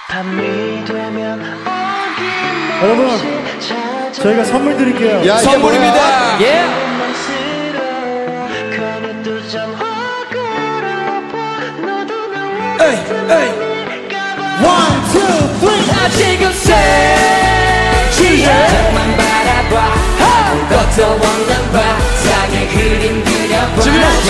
밤이 되면 여러분, 저희가 선물 드릴게요. 야, 선물입니다. 예. 에이, 에이. 1, 2, 3. 나 지금 세상만 바라봐. 아무것도 없는 바탕에 그림 그려봐.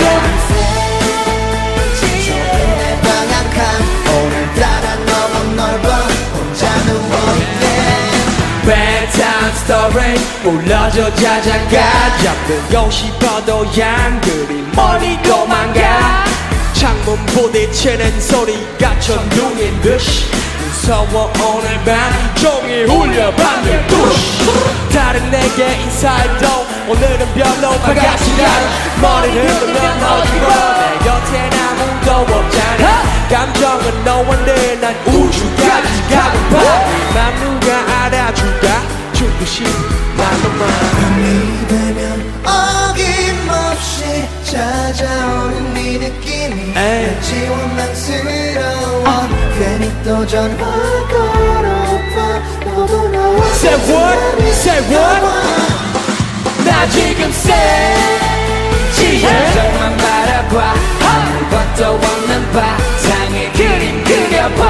내 방향감 오늘따라 너무 넓어 혼자 누워있네 bedtime story 불러줘 자장가 잠들고 싶어도 양들이 멀리 도망가 창문 부딪히는 소리가 천둥인 듯이 무서워 오늘 밤 종일 울려 밤을 부시 다른 내게 인사해도 오늘은 별로 반갑지 않아 머리를 흔들면 어디로 내 곁엔 아무도 없잖아 감정은 너한테 난 우주까지 가고파 맘 누가 알아줄까 죽듯이 말로만 밤이 되면 어김없이 찾아오는 네 느낌이 왠지 원망스러워 괜히 또 전화 걸어봐 너도 나와 Say what? Say what? 나 지금 세상만 바라봐 아무것도 없는 바탕에 그림 그려봐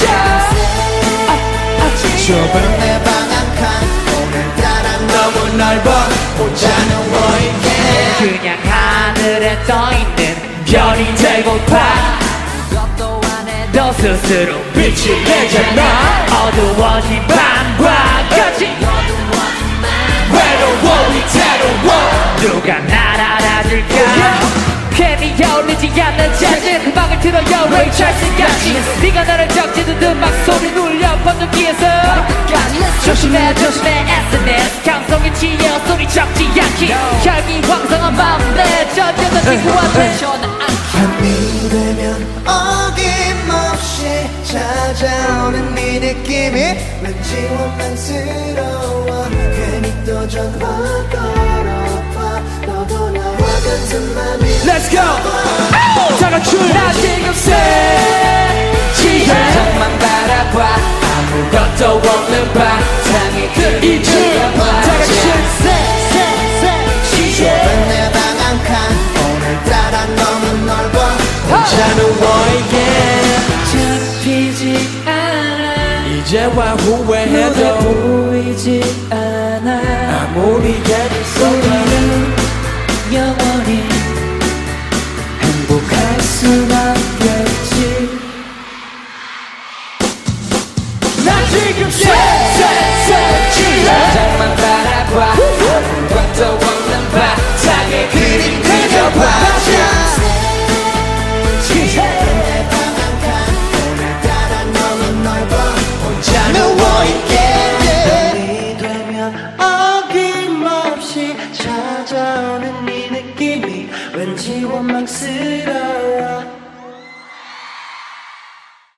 좁은 내 방향감 오늘따라 너무 넓어 혼자 누워있게 그냥 하늘에 떠있는 별이 되고파 너 스스로 빛을 내잖아 어두워진 밤과 같이 외로워 위태로워 누가 날 알아줄까 괜히 어울리지 않는 재즈 음악을 틀어요 레이 찰스같이 네가 나를 적지 듣는 막 소리 울려 번쩍기에서 조심해 조심해 SNS 감성에 치여 소리 적지 않기 혈기왕성한 밤내 젖은 친구한테 전화 밤이 되면 어김없이 찾아오는 네 느낌이 왠지 원망스러워 괜히 또 전화 걸어봐 너도 나와 같은 맘이 Let's go! 다같이 나 지금 세상만 바라봐 아무것도 없는 바탕에 그림 그려봐 다같이 좁은 내 방향감 오늘따라 너무 넓어 혼자 누워있게 잡히지 않아 이제와 후회해도 보이지 않아 아무리 애써 우리는 영원히 행복할 수밖겠지 나 지금 세상만 바라봐 아무것도 없는 바탕에 그림 그려봐 내 방향감 오늘따라 너무 넓어 혼자 누워있게 밤이 되면 어김없이 찾아오는 네 느낌이 왠지 원망스러워